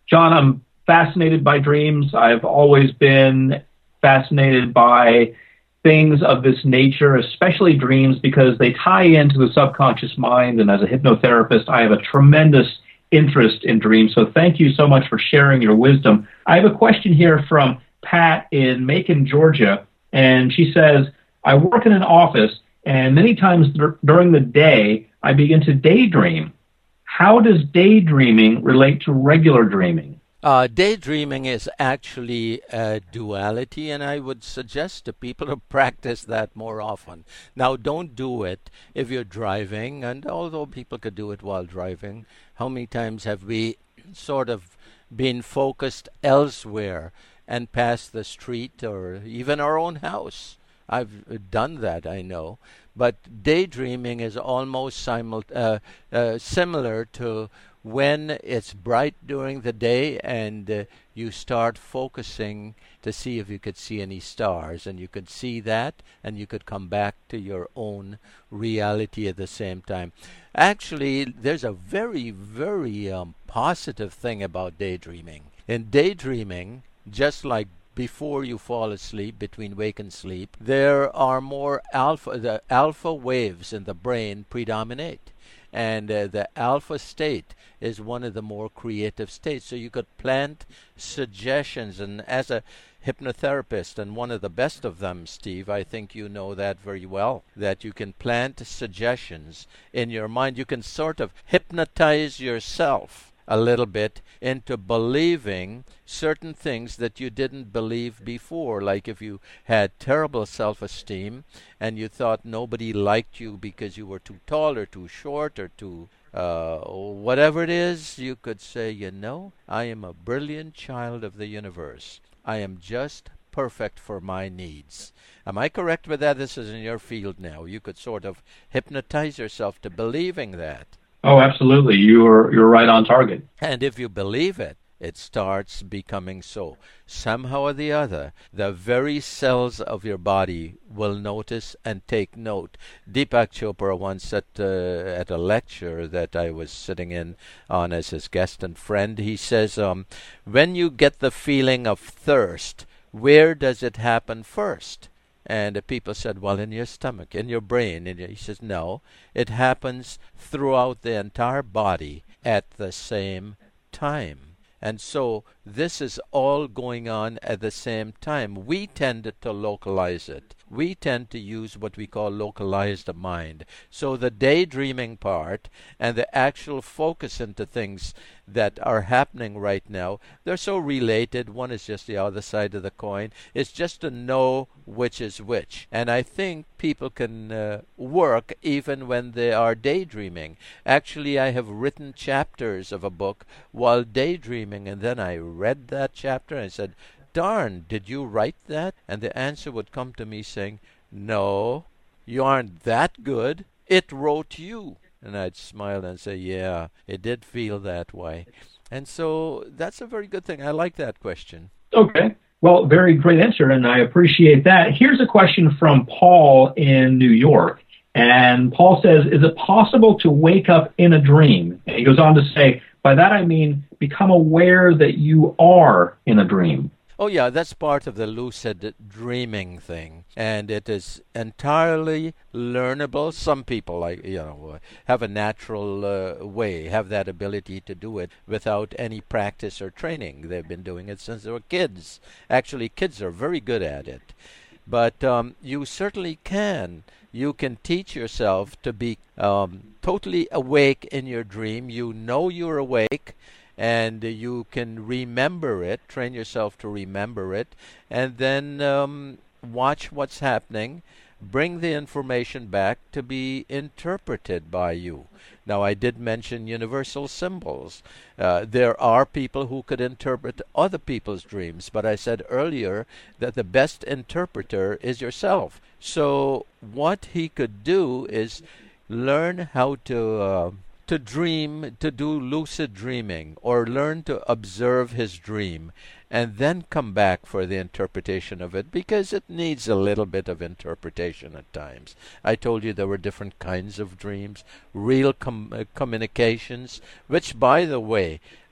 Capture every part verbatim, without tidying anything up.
John, I'm fascinated by dreams. I've always been fascinated by things of this nature, especially dreams, because they tie into the subconscious mind. And as a hypnotherapist, I have a tremendous interest in dreams. So thank you so much for sharing your wisdom. I have a question here from Pat in Macon, Georgia. And she says, I work in an office, and many times dur- during the day, I begin to daydream. How does daydreaming relate to regular dreaming? Uh, daydreaming is actually a duality, and I would suggest to people to practice that more often. Now, don't do it if you're driving, and although people could do it while driving, how many times have we sort of been focused elsewhere and passed the street or even our own house? I've done that, I know. But daydreaming is almost simul- uh, uh, similar to when it's bright during the day and uh, you start focusing to see if you could see any stars, and you could see that and you could come back to your own reality at the same time. Actually, there's a very, very um, positive thing about daydreaming. In daydreaming, just like before you fall asleep, between wake and sleep, there are more alpha, the alpha waves in the brain predominate. And uh, the alpha state is one of the more creative states. So you could plant suggestions. And as a hypnotherapist, and one of the best of them, Steve, I think you know that very well, that you can plant suggestions in your mind. You can sort of hypnotize yourself a little bit into believing certain things that you didn't believe before. Like if you had terrible self-esteem and you thought nobody liked you because you were too tall or too short or too uh, whatever it is, you could say, you know, I am a brilliant child of the universe. I am just perfect for my needs. Am I correct with that? This is in your field now. You could sort of hypnotize yourself to believing that. Oh, absolutely. You're you're right on target. And if you believe it, it starts becoming so. Somehow or the other, the very cells of your body will notice and take note. Deepak Chopra once at, uh, at a lecture that I was sitting in on as his guest and friend, he says, um, when you get the feeling of thirst, where does it happen first? And the people said, well, in your stomach, in your brain. And he says, no, it happens throughout the entire body at the same time. And so this is all going on at the same time. We tend to localize it. We tend to use what we call localized mind. So the daydreaming part and the actual focus into things that are happening right now, they're so related. One is just the other side of the coin. It's just to know which is which. And I think people can uh, work even when they are daydreaming. Actually, I have written chapters of a book while daydreaming, and then I read that chapter and I said, darn, did you write that? And the answer would come to me saying, no, you aren't that good. It wrote you. And I'd smile and say, yeah, it did feel that way. And so that's a very good thing. I like that question. Okay. Well, very great answer, and I appreciate that. Here's a question from Paul in New York. And Paul says, is it possible to wake up in a dream? And he goes on to say, by that I mean become aware that you are in a dream. Oh, yeah, that's part of the lucid dreaming thing, and it is entirely learnable. Some people, like you know, have a natural uh, way, have that ability to do it without any practice or training. They've been doing it since they were kids. Actually, kids are very good at it. But um, you certainly can. You can teach yourself to be um, totally awake in your dream. You know you're awake. And you can remember it, train yourself to remember it, and then um, watch what's happening, bring the information back to be interpreted by you. Now, I did mention universal symbols. Uh, there are people who could interpret other people's dreams, but I said earlier that the best interpreter is yourself. So what he could do is learn how to... Uh, to dream, to do lucid dreaming, or learn to observe his dream, and then come back for the interpretation of it, because it needs a little bit of interpretation at times. I told you there were different kinds of dreams, real com- uh, communications, which, by the way,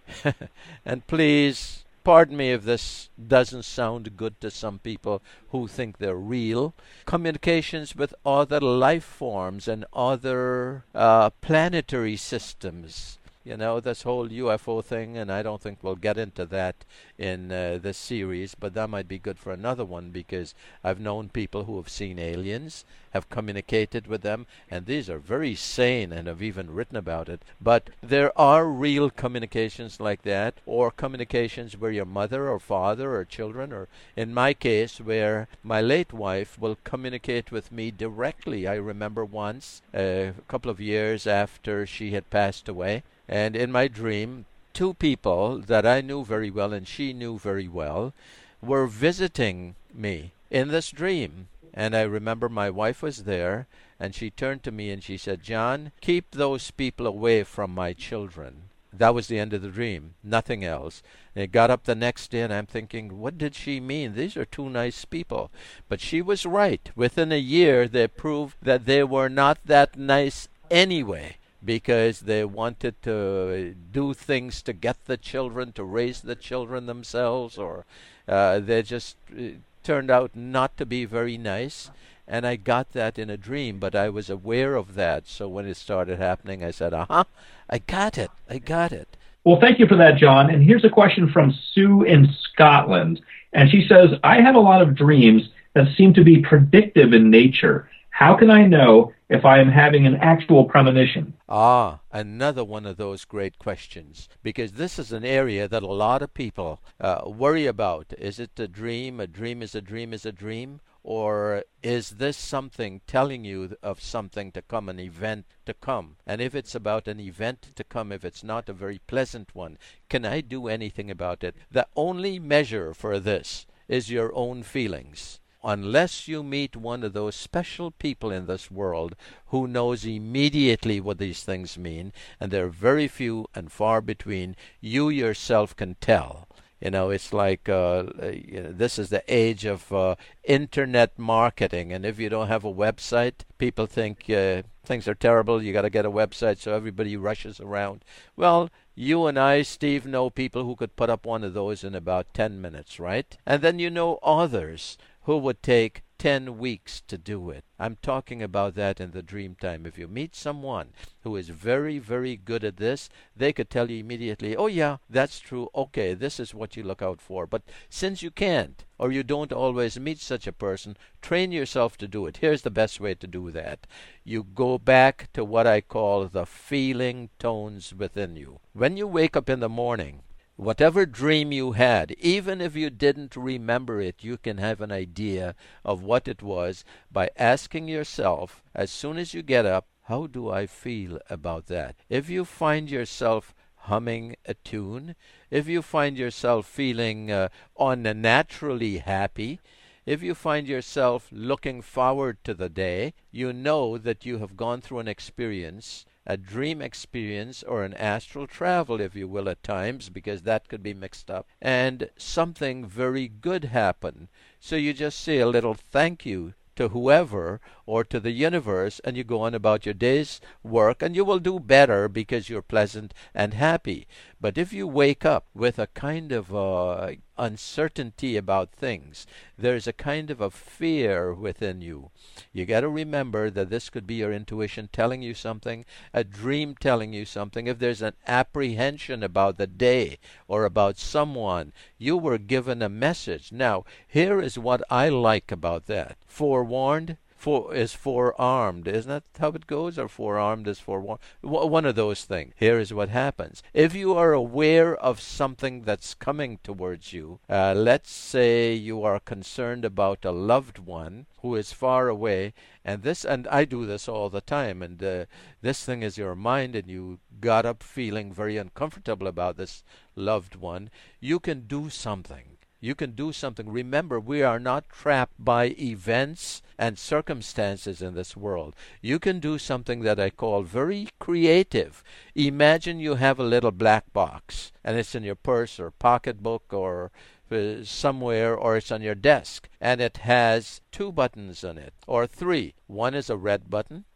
And please, pardon me if this doesn't sound good to some people who think they're real. Communications with other life forms and other uh, planetary systems. You know, this whole U F O thing, and I don't think we'll get into that in uh, this series, but that might be good for another one because I've known people who have seen aliens, have communicated with them, and these are very sane and have even written about it. But there are real communications like that, or communications where your mother or father or children, or in my case, where my late wife will communicate with me directly. I remember once, uh, a couple of years after she had passed away, and in my dream, two people that I knew very well and she knew very well were visiting me in this dream. And I remember my wife was there, and she turned to me and she said, "John, keep those people away from my children." That was the end of the dream, nothing else. And I got up the next day and I'm thinking, what did she mean? These are two nice people. But she was right. Within a year, they proved that they were not that nice anyway, because they wanted to do things to get the children, to raise the children themselves, or uh, they just uh, turned out not to be very nice. And I got that in a dream, but I was aware of that. So when it started happening, I said, uh-huh, I got it, I got it. Well, thank you for that, John. And here's a question from Sue in Scotland. And she says, I have a lot of dreams that seem to be predictive in nature. How can I know if I am having an actual premonition? Ah, another one of those great questions, because this is an area that a lot of people uh, worry about. Is it a dream? A dream is a dream is a dream? Or is this something telling you of something to come, an event to come? And if it's about an event to come, if it's not a very pleasant one, can I do anything about it? The only measure for this is your own feelings. Unless you meet one of those special people in this world who knows immediately what these things mean, and they're very few and far between, you yourself can tell. You know, it's like uh, you know, this is the age of uh, internet marketing, and if you don't have a website, people think uh, things are terrible. You got to get a website, so everybody rushes around. Well, you and I, Steve, know people who could put up one of those in about ten minutes, right? And then you know others who would take ten weeks to do it. I'm talking about that in the dream time. If you meet someone who is very, very good at this, they could tell you immediately, oh yeah, that's true, okay, this is what you look out for. But since you can't, or you don't always meet such a person, train yourself to do it. Here's the best way to do that. You go back to what I call the feeling tones within you. When you wake up in the morning, whatever dream you had, even if you didn't remember it, you can have an idea of what it was by asking yourself, as soon as you get up, how do I feel about that? If you find yourself humming a tune, if you find yourself feeling uh, unnaturally happy, if you find yourself looking forward to the day, you know that you have gone through an experience, a dream experience, or an astral travel, if you will, at times, because that could be mixed up, and something very good happened. So you just say a little thank you to whoever or to the universe, and you go on about your day's work, and you will do better because you're pleasant and happy. But if you wake up with a kind of uh, uncertainty about things, there's a kind of a fear within you. You got to remember that this could be your intuition telling you something, a dream telling you something. If there's an apprehension about the day or about someone, you were given a message. Now, here is what I like about that. Forewarned for is forearmed. Isn't that how it goes? Or forearmed is forewarned? One of those things. Here is what happens. If you are aware of something that's coming towards you, uh, let's say you are concerned about a loved one who is far away, and this, and I do this all the time, and uh, this thing is your mind, and you got up feeling very uncomfortable about this loved one, you can do something. You can do something. Remember, we are not trapped by events and circumstances in this world. You can do something that I call very creative. Imagine you have a little black box, and it's in your purse or pocketbook or uh, somewhere, or it's on your desk, and it has two buttons on it, or three. One is a red button,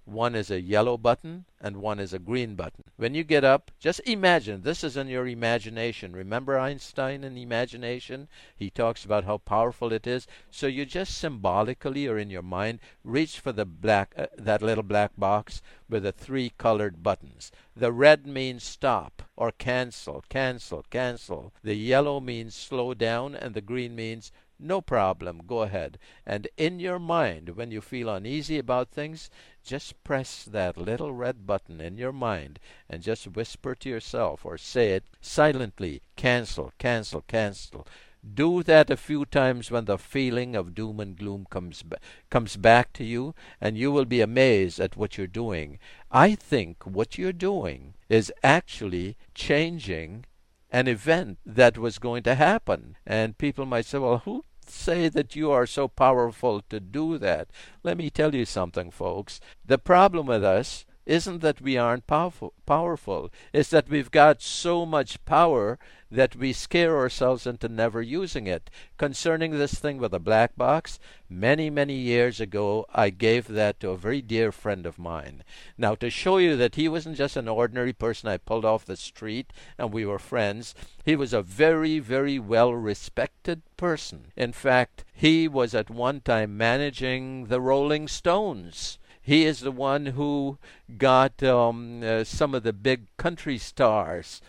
One is a yellow button and one is a green button. When you get up, just imagine. This is in your imagination. Remember Einstein in imagination? He talks about how powerful it is. So you just symbolically or in your mind reach for the black, uh, that little black box with the three colored buttons. The red means stop or cancel, cancel, cancel. The yellow means slow down, and the green means no problem, go ahead. And in your mind, when you feel uneasy about things, just press that little red button in your mind and just whisper to yourself or say it silently, cancel, cancel, cancel. Do that a few times when the feeling of doom and gloom comes ba- comes back to you, and you will be amazed at what you're doing. I think what you're doing is actually changing an event that was going to happen. And people might say, well, who say that you are so powerful to do that? Let me tell you something, folks. The problem with us isn't that we aren't powerful, powerful. It's that we've got so much power that we scare ourselves into never using it. Concerning this thing with a black box, many, many years ago, I gave that to a very dear friend of mine. Now, to show you that he wasn't just an ordinary person I pulled off the street and we were friends, he was a very, very well-respected person. In fact, he was at one time managing the Rolling Stones. He is the one who got um, uh, some of the big country stars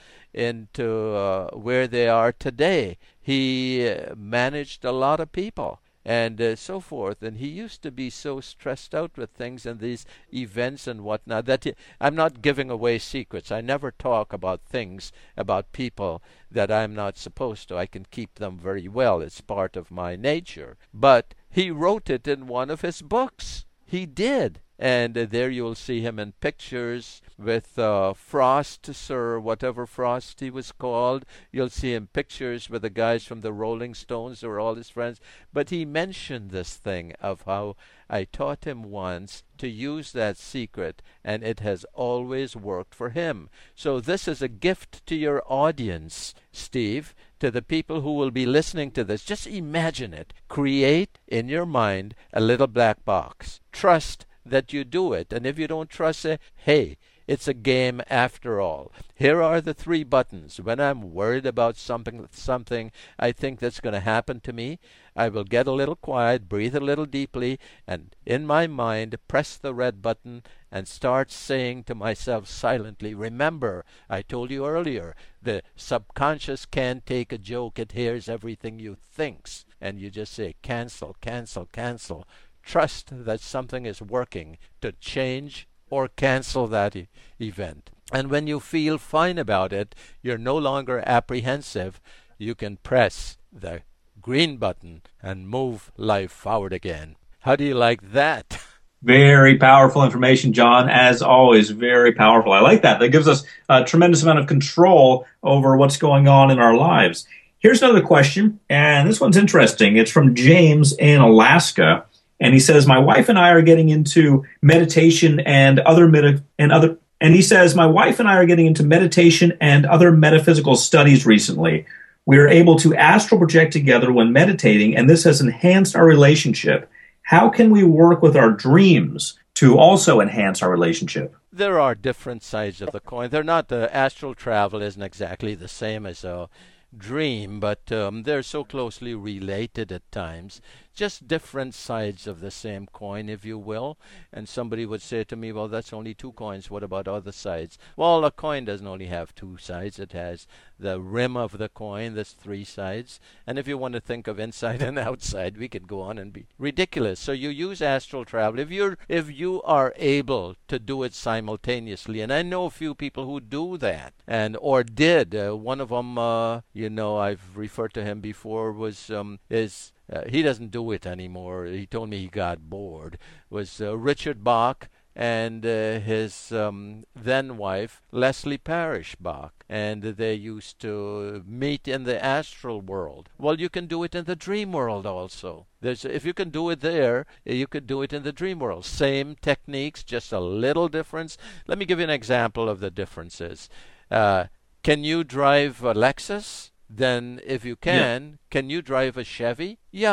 into uh, where they are today. He uh, managed a lot of people and uh, so forth. And he used to be so stressed out with things and these events and whatnot that he, I'm not giving away secrets. I never talk about things, about people that I'm not supposed to. I can keep them very well. It's part of my nature. But he wrote it in one of his books. He did. And uh, there you'll see him in pictures with uh, Frost, Sir whatever Frost he was called. You'll see him pictures with the guys from the Rolling Stones who were all his friends. But he mentioned this thing of how I taught him once to use that secret, and it has always worked for him. So this is a gift to your audience, Steve, to the people who will be listening to this. Just imagine it. Create in your mind a little black box. Trust that you do it. And if you don't trust it, hey, it's a game after all. Here are the three buttons. When I'm worried about something, something I think that's going to happen to me, I will get a little quiet, breathe a little deeply, and in my mind press the red button and start saying to myself silently, remember, I told you earlier, the subconscious can't take a joke. It hears everything you thinks. And you just say, cancel, cancel, cancel. Trust that something is working to change or cancel that e- event. And when you feel fine about it, you're no longer apprehensive. You can press the green button and move life forward again. How do you like that? Very powerful information, John. As always, very powerful. I like that. That gives us a tremendous amount of control over what's going on in our lives. Here's another question, and this one's interesting. It's from James in Alaska. And he says, my wife and I are getting into meditation and other meta- and other and he says, my wife and I are getting into meditation and other metaphysical studies recently. We are able to astral project together when meditating, and this has enhanced our relationship. How can we work with our dreams to also enhance our relationship? There are different sides of the coin. They're not, uh, astral travel isn't exactly the same as a dream, but um, they're so closely related at times. Just different sides of the same coin, if you will. And somebody would say to me, well, that's only two coins. What about other sides? Well, a coin doesn't only have two sides. It has the rim of the coin. There's three sides. And if you want to think of inside and outside, we could go on and be ridiculous. So you use astral travel. If you're, if you are able to do it simultaneously, and I know a few people who do that, and or did. Uh, one of them, uh, you know, I've referred to him before, was um, is Uh, he doesn't do it anymore. He told me he got bored. Was uh, Richard Bach and uh, his um, then wife, Leslie Parrish Bach. And they used to meet in the astral world. Well, you can do it in the dream world also. There's, if you can do it there, you could do it in the dream world. Same techniques, just a little difference. Let me give you an example of the differences. Uh, can you drive a Lexus? Then if you can, yeah. Can you drive a Chevy? Yeah,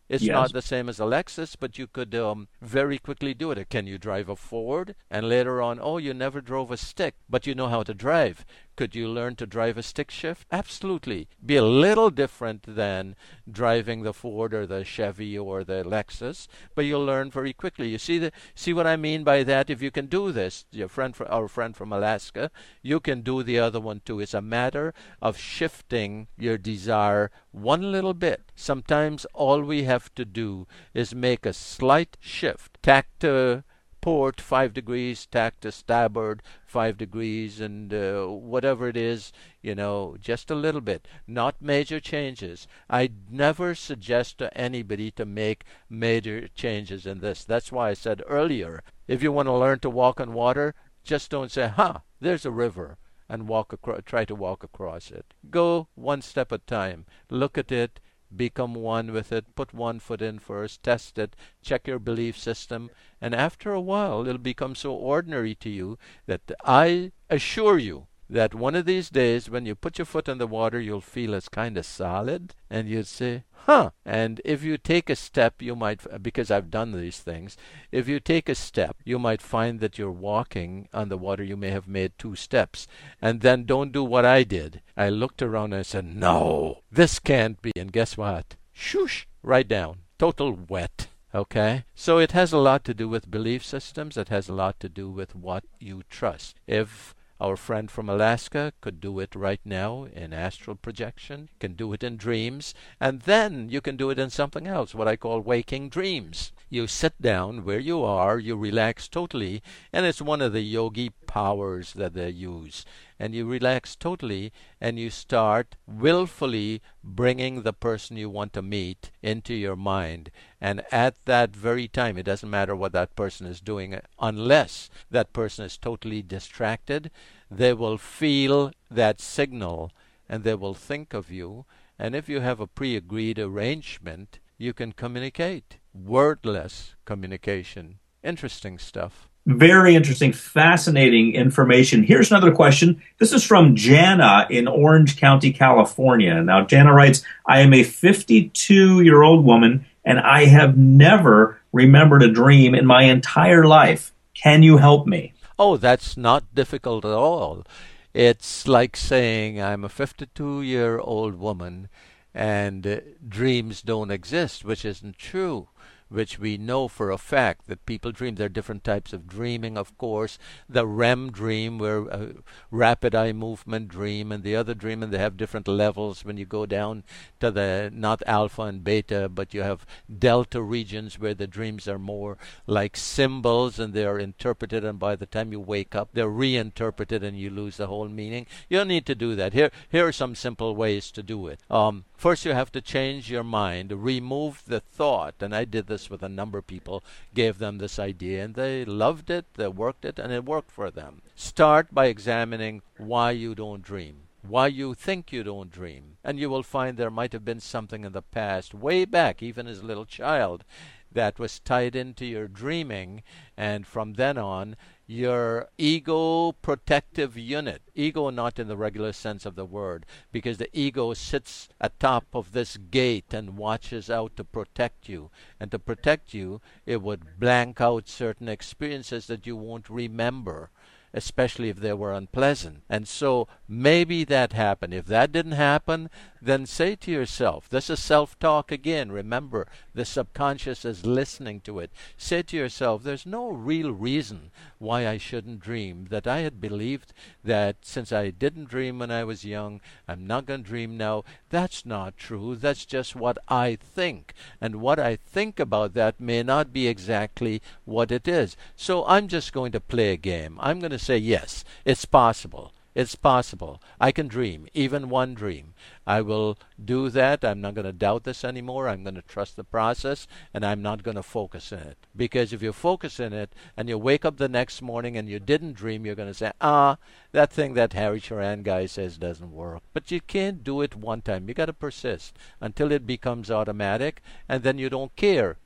It's Yes. not the same as a Lexus, but you could um, very quickly do it. Can you drive a Ford? And later on, oh, you never drove a stick, but you know how to drive. Could you learn to drive a stick shift? Absolutely. Be a little different than driving the Ford or the Chevy or the Lexus, but you'll learn very quickly. You see the see what I mean by that? If you can do this, your friend, our friend from Alaska, you can do the other one too. It's a matter of shifting your desire one little bit. Sometimes all we have to do is make a slight shift. Tack to port five degrees, tack to starboard five degrees, and uh, whatever it is, you know, just a little bit. Not major changes. I never suggest to anybody to make major changes in this. That's why I said earlier, if you want to learn to walk on water, just don't say, huh, there's a river, and walk across, try to walk across it. Go one step at a time. Look at it. Become one with it. Put one foot in first. Test it. Check your belief system. And after a while, it'll become so ordinary to you that I assure you that one of these days, when you put your foot in the water, you'll feel it's kind of solid. And you'd say, huh. And if you take a step, you might, because I've done these things, if you take a step, you might find that you're walking on the water. You may have made two steps. And then don't do what I did. I looked around and I said, no, this can't be. And guess what? Shoosh, right down. Total wet. Okay? So it has a lot to do with belief systems. It has a lot to do with what you trust. If our friend from Alaska could do it right now in astral projection, can do it in dreams, and then you can do it in something else, what I call waking dreams. You sit down where you are, you relax totally, and it's one of the yogi powers that they use. And you relax totally, and you start willfully bringing the person you want to meet into your mind. And at that very time, it doesn't matter what that person is doing, unless that person is totally distracted, they will feel that signal, and they will think of you. And if you have a pre-agreed arrangement, you can communicate. Wordless communication. Interesting stuff. Very interesting, fascinating information. Here's another question. This is from Jana in Orange County, California. Now, Jana writes, I am a fifty-two-year-old woman, and I have never remembered a dream in my entire life. Can you help me? Oh, that's not difficult at all. It's like saying I'm a fifty-two-year-old woman and uh, dreams don't exist, which isn't true. Which we know for a fact that people dream. There are different types of dreaming, of course. The R E M dream, where a rapid eye movement dream, and the other dream, and they have different levels when you go down to the, not alpha and beta, but you have delta regions where the dreams are more like symbols, and they are interpreted, and by the time you wake up, they're reinterpreted, and you lose the whole meaning. You don't need to do that. Here, here are some simple ways to do it. Um, First, you have to change your mind, remove the thought, and I did this with a number of people, gave them this idea, and they loved it, they worked it, and it worked for them. Start by examining why you don't dream, why you think you don't dream, and you will find there might have been something in the past, way back, even as a little child, that was tied into your dreaming, and from then on, your ego protective unit, ego not in the regular sense of the word, because the ego sits atop of this gate and watches out to protect you. And to protect you, it would blank out certain experiences that you won't remember, especially if they were unpleasant. And so maybe that happened. If that didn't happen, then say to yourself, this is self-talk again. Remember, the subconscious is listening to it. Say to yourself, there's no real reason why I shouldn't dream. That I had believed that since I didn't dream when I was young, I'm not going to dream now. That's not true. That's just what I think. And what I think about that may not be exactly what it is. So I'm just going to play a game. I'm going to say, yes, it's possible. It's possible. I can dream, even one dream. I will do that. I'm not going to doubt this anymore. I'm going to trust the process, and I'm not going to focus in it. Because if you focus in it and you wake up the next morning and you didn't dream, you're going to say, ah, that thing that Harry Charan guy says doesn't work. But you can't do it one time. You got to persist until it becomes automatic, and then you don't care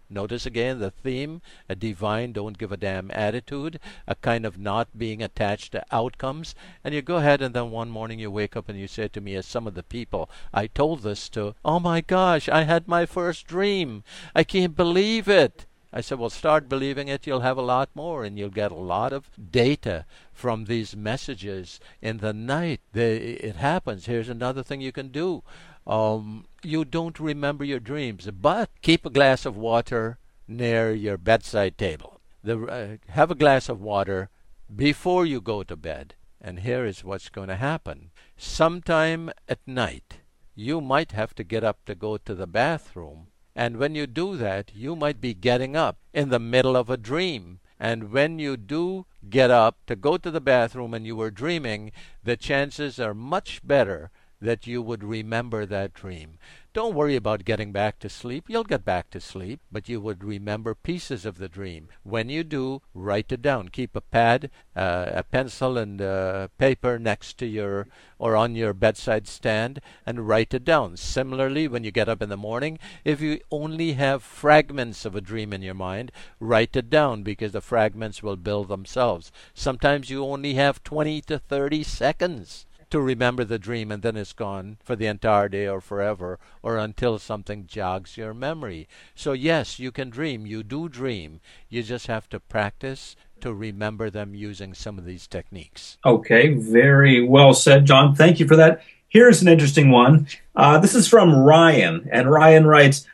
Notice again the theme, a divine don't give a damn attitude, a kind of not being attached to outcomes. And you go ahead and then one morning you wake up and you say to me, as some of the people I told this to, oh my gosh, I had my first dream. I can't believe it. I said, well, start believing it. You'll have a lot more, and you'll get a lot of data from these messages in the night. They, it happens. Here's another thing you can do. Um, you don't remember your dreams, but keep a glass of water near your bedside table. The, uh, have a glass of water before you go to bed. And here is what's going to happen. Sometime at night, you might have to get up to go to the bathroom. And when you do that, you might be getting up in the middle of a dream. And when you do get up to go to the bathroom and you were dreaming, the chances are much better that you would remember that dream. Don't worry about getting back to sleep. You'll get back to sleep, but you would remember pieces of the dream. When you do, write it down. Keep a pad, uh, a pencil and uh, paper next to your or on your bedside stand and write it down. Similarly, when you get up in the morning, if you only have fragments of a dream in your mind, write it down because the fragments will build themselves. Sometimes you only have twenty to thirty seconds to remember the dream, and then it's gone for the entire day or forever, or until something jogs your memory. So yes, you can dream. You do dream. You just have to practice to remember them using some of these techniques. Okay, very well said, John. Thank you for that. Here's an interesting one. Uh, this is from Ryan, and Ryan writes,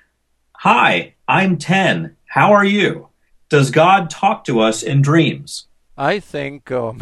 "Hi, I'm ten. How are you? Does God talk to us in dreams?" I think um,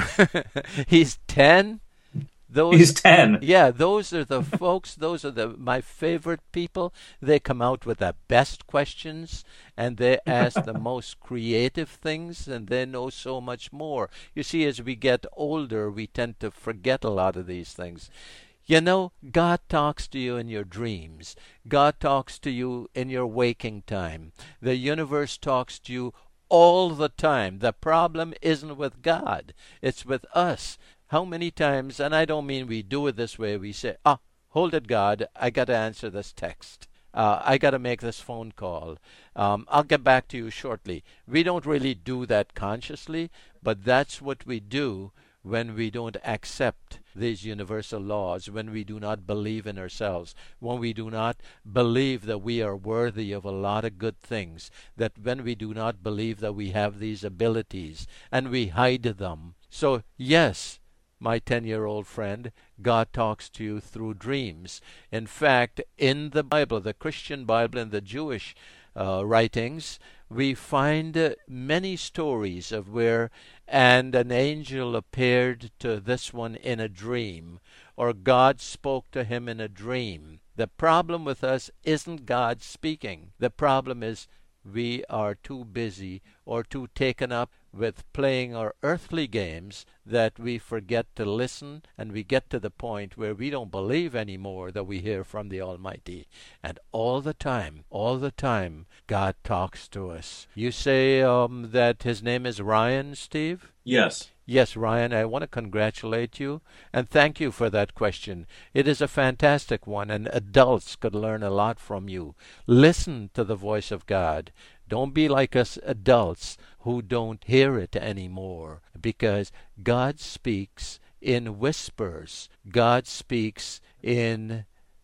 he's ten. Those, He's ten. Yeah, those are the folks, those are the my favorite people. They come out with the best questions, and they ask the most creative things, and they know so much more. You see, as we get older, we tend to forget a lot of these things. You know, God talks to you in your dreams. God talks to you in your waking time. The universe talks to you all the time. The problem isn't with God. It's with us. How many times, and I don't mean we do it this way, we say, ah, hold it, God, I got to answer this text. Uh, I got to make this phone call. Um, I'll get back to you shortly. We don't really do that consciously, but that's what we do when we don't accept these universal laws, when we do not believe in ourselves, when we do not believe that we are worthy of a lot of good things, that when we do not believe that we have these abilities, and we hide them. So, yes, my ten-year-old friend, God talks to you through dreams. In fact, in the Bible, the Christian Bible and the Jewish uh, writings, we find uh, many stories of where and an angel appeared to this one in a dream, or God spoke to him in a dream. The problem with us isn't God speaking. The problem is we are too busy or too taken up with playing our earthly games that we forget to listen, and we get to the point where we don't believe anymore that we hear from the Almighty. And all the time, all the time, God talks to us. You say um, that his name is Ryan, Steve? Yes. Yes, Ryan, I want to congratulate you and thank you for that question. It is a fantastic one, and adults could learn a lot from you. Listen to the voice of God. Don't be like us adults who don't hear it anymore, because God speaks in whispers. God speaks in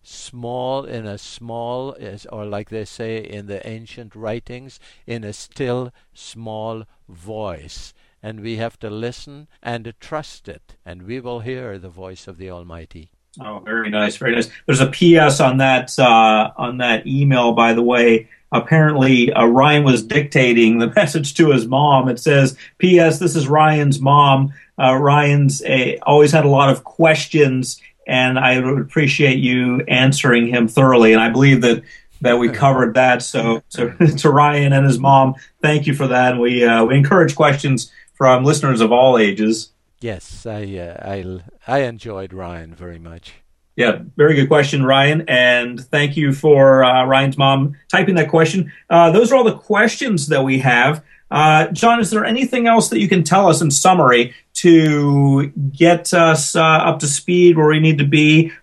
small, in a small, or like they say in the ancient writings, in a still, small voice. And we have to listen and trust it, and we will hear the voice of the Almighty. Oh, very nice, very nice. There's a P S on that uh, on that email, by the way. Apparently, uh, Ryan was dictating the message to his mom. It says, P S This is Ryan's mom. Uh, Ryan's a, always had a lot of questions, and I would appreciate you answering him thoroughly. And I believe that that we covered that. So, so to Ryan and his mom, thank you for that. And we uh, we encourage questions from listeners of all ages. Yes, I uh, I I enjoyed Ryan very much. Yeah, very good question, Ryan. And thank you for uh, Ryan's mom typing that question. Uh, those are all the questions that we have. Uh, John, is there anything else that you can tell us in summary to get us uh, up to speed where we need to be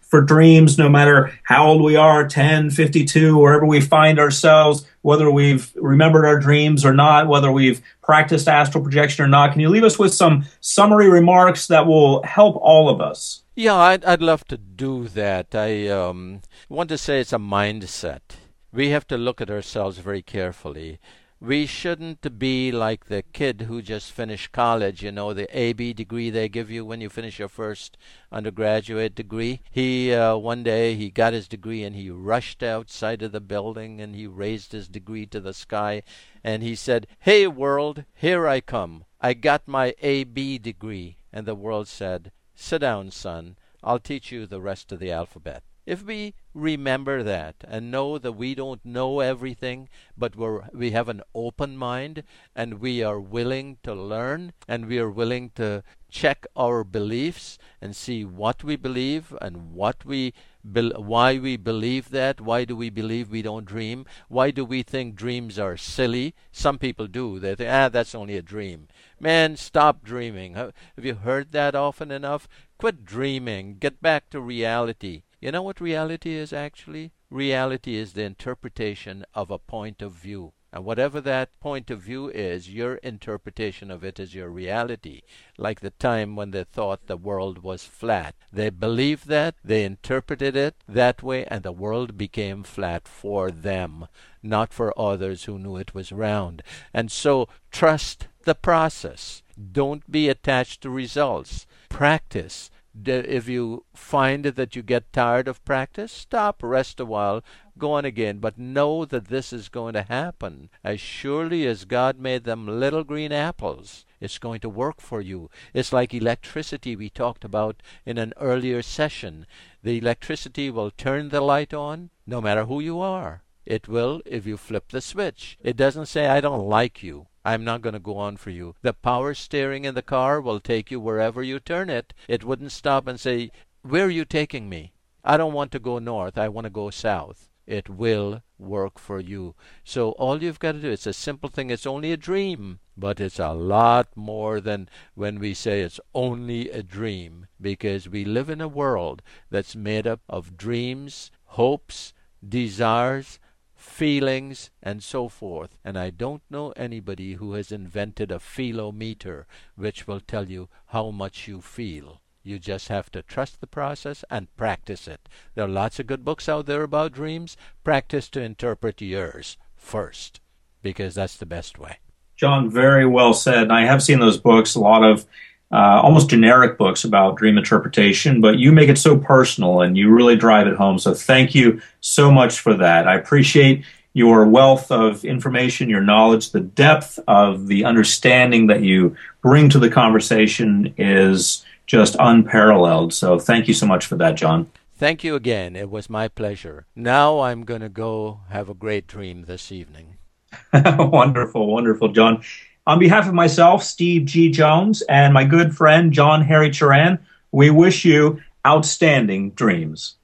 for dreams, no matter how old we are, ten, fifty-two, wherever we find ourselves, whether we've remembered our dreams or not, whether we've practiced astral projection or not. Can you leave us with some summary remarks that will help all of us? Yeah, I'd, I'd love to do that. I um, want to say it's a mindset. We have to look at ourselves very carefully. We shouldn't be like the kid who just finished college, you know, the A B degree they give you when you finish your first undergraduate degree. He, uh, one day, he got his degree and he rushed outside of the building and he raised his degree to the sky and he said, "Hey world, here I come. I got my A B degree." And the world said, "Sit down, son. I'll teach you the rest of the alphabet." If we remember that and know that we don't know everything, but we're, we have an open mind and we are willing to learn and we are willing to check our beliefs and see what we believe and what we be, why we believe that, why do we believe we don't dream, why do we think dreams are silly? Some people do. They think, ah, that's only a dream. Man, stop dreaming. Have you heard that often enough? Quit dreaming. Get back to reality. You know what reality is actually? Reality is the interpretation of a point of view. And whatever that point of view is, your interpretation of it is your reality. Like the time when they thought the world was flat. They believed that, they interpreted it that way, and the world became flat for them, not for others who knew it was round. And so, trust the process. Don't be attached to results. Practice. If you find that you get tired of practice, stop, rest a while, go on again. But know that this is going to happen. As surely as God made them little green apples, it's going to work for you. It's like electricity we talked about in an earlier session. The electricity will turn the light on no matter who you are. It will if you flip the switch. It doesn't say, "I don't like you. I'm not going to go on for you." The power steering in the car will take you wherever you turn it. It wouldn't stop and say, "Where are you taking me? I don't want to go north. I want to go south." It will work for you. So all you've got to do, it's a simple thing. It's only a dream, but it's a lot more than when we say it's only a dream, because we live in a world that's made up of dreams, hopes, desires, feelings, and so forth. And I don't know anybody who has invented a feelometer which will tell you how much you feel. You just have to trust the process and practice it. There are lots of good books out there about dreams. Practice to interpret yours first, because that's the best way. John, very well said. I have seen those books, a lot of uh, almost generic books about dream interpretation, but you make it so personal and you really drive it home. So thank you so much for that. I appreciate your wealth of information, your knowledge, the depth of the understanding that you bring to the conversation is just unparalleled. So thank you so much for that, John. Thank you again. It was my pleasure. Now I'm going to go have a great dream this evening. Wonderful, wonderful, John. On behalf of myself, Steve G. Jones, and my good friend, John Harry Turan, we wish you outstanding dreams.